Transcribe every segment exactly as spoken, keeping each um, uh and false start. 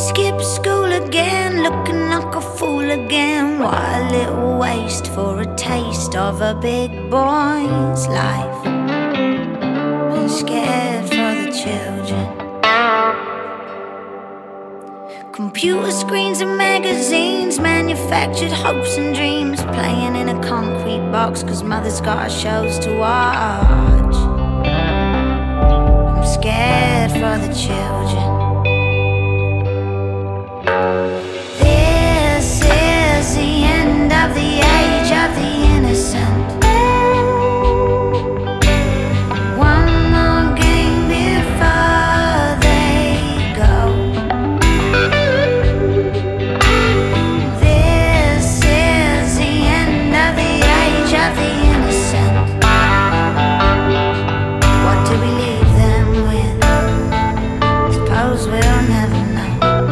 skip school again, looking like a fool again. What a little waste for a taste of a big boy's life. I'm scared for the children. Computer screens and magazines, manufactured hopes and dreams, playing in a concrete box cause mother's got shows to watch. I'm scared for the children. This is the end of the age of the innocent. One more game before they go. This is the end of the age of the innocent. What do we leave them with? Suppose we'll never know.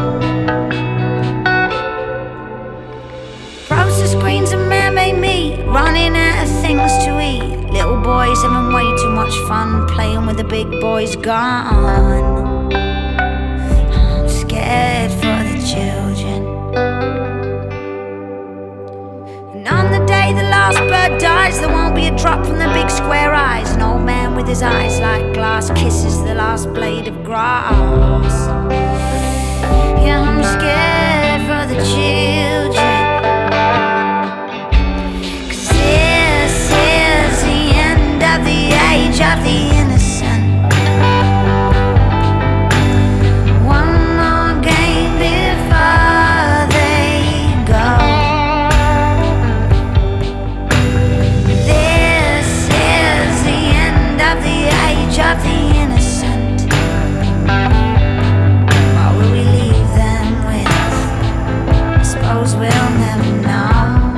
Processed screens and man-made meat, running out of things to eat. Little boys having way too much fun, playing with the big boys gone. I'm scared for the children. And on the day the last bird dies, there won't be a drop from the big square eyes. An old man with his eyes like glass kisses the last blade of grass. Yeah, I'm scared for the children. The age of the innocent. One more game before they go. This is the end of the age of the innocent. What will we leave them with? I suppose we'll never know.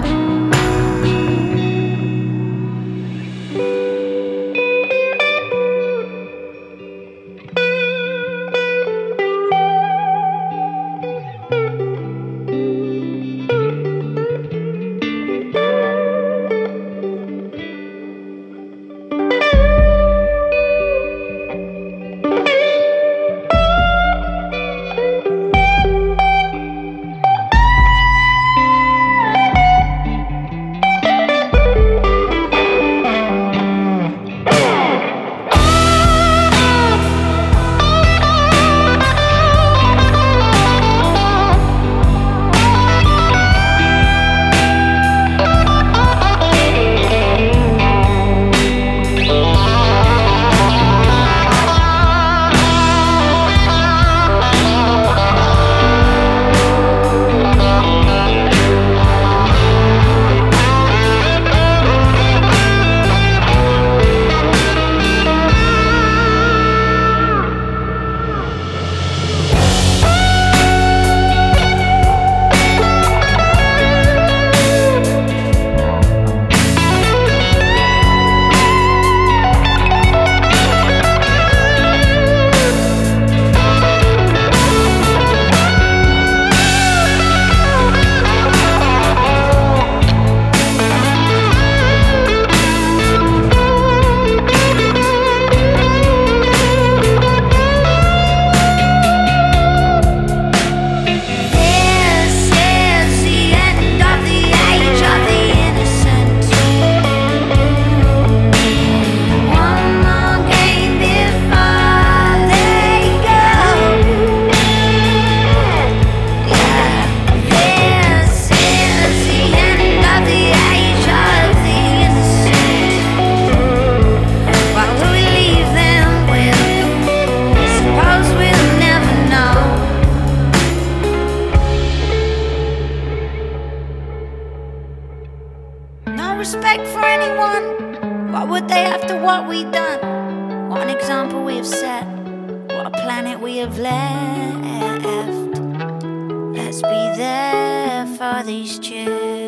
Respect for anyone. What would they after what we done? What an example we have set. What a planet we have left. Let's be there for these children.